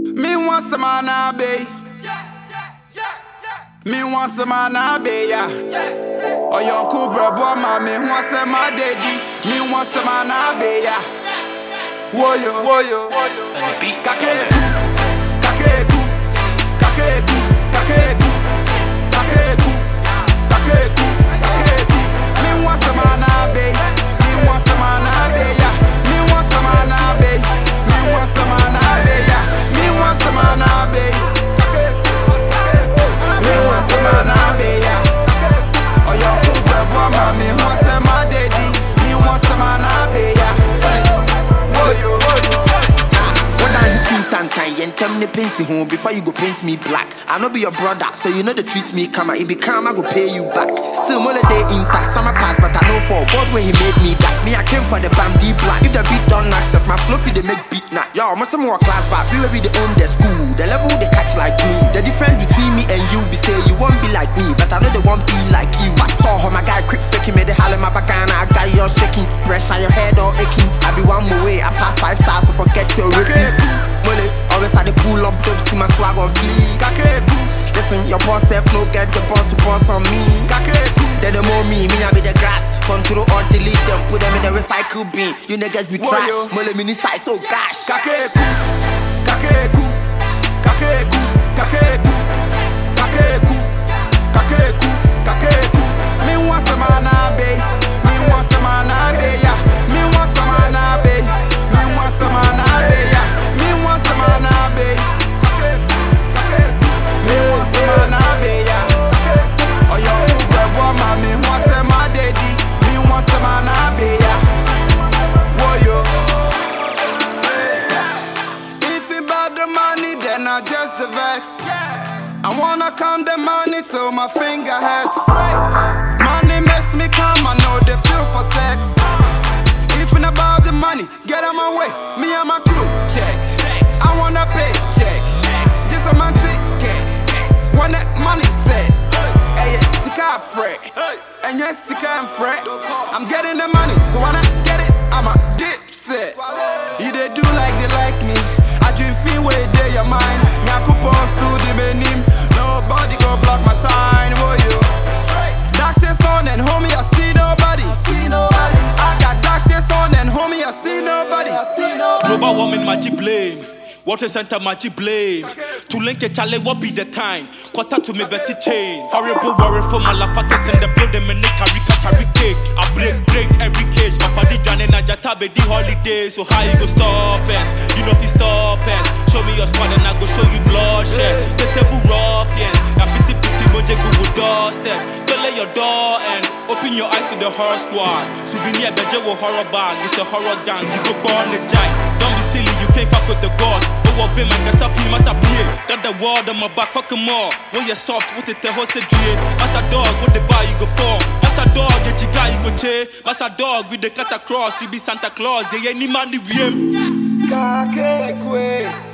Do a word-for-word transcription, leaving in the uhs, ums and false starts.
Me want some anabe. Me want some anabe, yeah. Oh, your cool bro, boy, me want some my daddy. Me want some anabe, yeah. Woyo, woyo, woyo. Kakeku, kakeku, kakeku, kakeku, kakeku, kakeku, kakeku. Me want some anabe. Me want some anabe, yeah. Me want some anabe. Me want some anabe, yeah. Me want some anabe. Me want some anabe, yeah. Oh, your cool bro, boy, me want some my daddy. Me want some anabe, yeah. Woyo, woyo. And tell me paint home before you go paint me black. I know be your brother, so you know they treat me karma. If be karma, I go pay you back. Still more day intact, summer pass, but I know for God where he made me that. Me I came for the fam deep black. If the beat don't accept my fluffy, they make beat now. Yo, must some more class back. We will be the own the school. The level they catch like glue. The difference between me and you be say you won't be like me, but I know they won't be like you. I saw how my guy quick faking made the hell in my back and I got you shaking. Pressure your head all aching. I be one more way. I pass five stars, so forget your rating. Mole, always had the pull up, don't see my swag on fleek. Kakeku. Listen, your boss self no get the boss to boss on me. Kakeku. Then the more me, me I be the grass. Control or delete them, put them in the recycle bin. You niggas be trash. Mole mini size so gosh. Kakeku, kakeku, kakeku, kakeku, kakeku, kakeku, kakeku. Me want some anabe. Me want some anabe, yeah. Me want some anabe. Me want some anabe, yeah. Me want some anabe. Kakeku, kakeku. Me want some anabe, yeah. Oh, yo, you boy, me want some my daddy. Me want some anabe, yeah. Woyo. If it about the money, then I just the vex. I wanna count the money till my finger hurts. Money makes me calm, I know the feel for sex. If it about the money, get out my way. Me and my crew, check. I wanna pay, check. Just a man ticket. When that money set, hey, it's sick of fret. And yes, sick and fret. I'm getting the money, so when I get it, I'm a dipset. You they do like they like me. I dream feel where they your mind. Nyakupon su di benim. Nobody go block my shine, boy you. Dash this on and homie, I see nobody. I got dash this on and homie, I see nobody. Global warming, magic blame. Water center, magic blame. To link a challenge, what be the time? Quarter to me, Betty chain. Horrible worry for my lafakas in the building, and they carry carry cake. I break, break every cage. My body done in a jatabe the holiday. So how you go stop us? You know, if you stop us, show me your squad and I go show you bloodshed. The table rough, yes. I pity pity, moje Google doorstep. Don't let your door and open your eyes to the horror squad. Souvenir, beje wo horror bag. It's a horror gang. You go born the giant. Don't be silly, you can't fuck with the gods. Oh, of him, I guess I pee, must I pee. Got the word on my back, fuck him all. When you're soft, what it the host a dream. Massa dog, what the bar you go for? Massa dog, get you guy, you go che. Massa dog, with the cut across, you be Santa Claus. They ain't any money, we him. Kakekwe.